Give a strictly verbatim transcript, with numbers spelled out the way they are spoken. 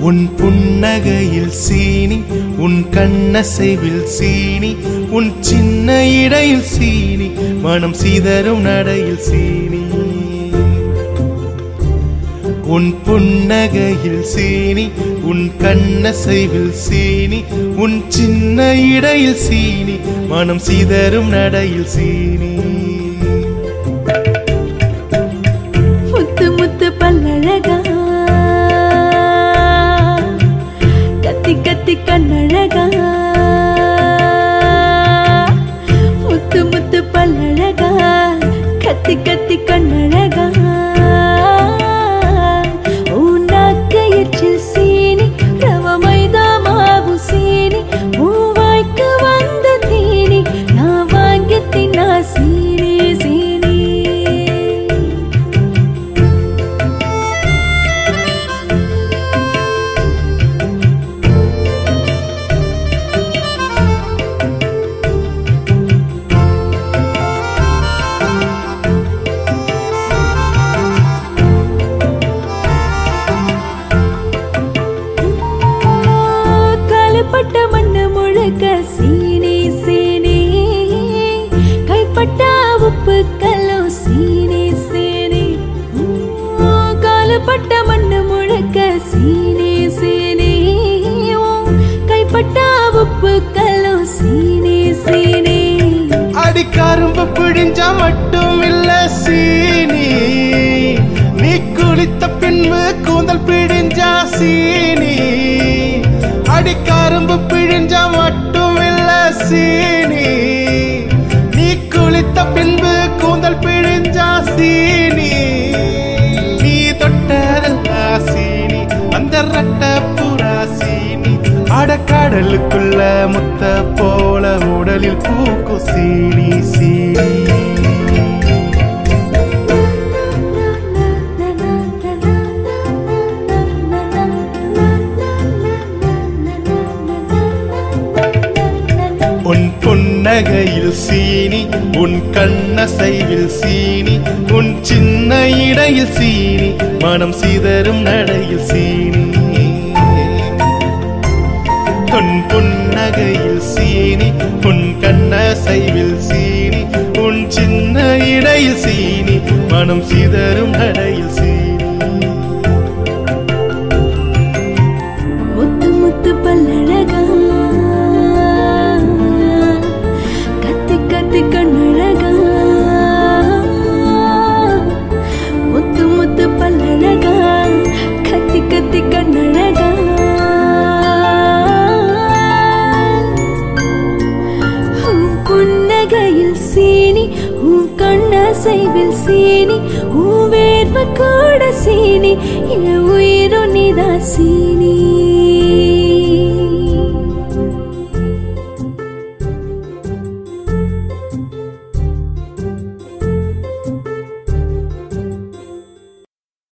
உன் புன்னகையில் சீனி, உன் கண்ணசைவில் சீனி, உன் சின்ன இடையில் சீனி, மனம் சிதறும் நடையில் சீனி. உன் புன்னகையில் சீனி, உன் கண்ணசைவில் சீனி, உன் சின்ன இடையில் சீனி, மனம் சிதறும் நடையில் சீனி. முத்து முத்து பல்லழகா, கத்தி கத்தி கண்ணழகா, முத்து முத்து பல்லழகா, கத்தி கத்தி கண்ணழகா. உன்னாக்கையற்றில் சீனி, ரவ மைதா மாவு சீனி, மூவாய்க்கு வந்த தீனி, நான் வாங்கி தின்னா சீனி சீனி. பட்ட மண்ணு முழுக்க சீனி சீனி, கைப்பட்ட உப்பு கல்லும் சீனி சீனி. காலுப்பட்ட மண்ணு முழுக்க சீனி சீனி, கைப்பட்ட உப்பு கல்லும் சீனி சீனி. அடிக்காரும்பு பிழிஞ்சா மட்டும் இல்ல சீனி, நீ குளித்த பின்பு கூந்தல் பிழிஞ்சா சீனி. அடிக்காரும்பு பிழிஞ்சா மட்டும் இல்ல சீனி, நீ குளித்த பின்பு கூந்தல் பிழிஞ்சா சீனி. நீ தொட்டதல்லா சீனி, அந்த ரட்ட புறா சீனி, அடக்கடலுக்குள்ள முத்த போல உடலில் பூக்கும் சீனி சீனி. உன் புன்னகையில் சீனி, உன் கண்ணசைவில் சீனி, உன் சின்ன இடையில் சீனி, மனம் சிதறும் நடையில் சீனி. உன் புன்னகையில் சீனி, உன் கண்ணசைவில் சீனி, உன் சின்ன இடையில் சீனி, மனம் சிதறும் நடையில் சீனி. முத்து முத்து பல்லழகா, கண்ணழகா, முத்து முத்து பல்லழகா, கத்தி கத்தி கண்ணழகா. உன் புன்னகையில் சீனி, உன் கண்ணசைவில் சீனி, உன் வேர்வை கூட சீனி, என் உயிரும் நீதான் சீனி.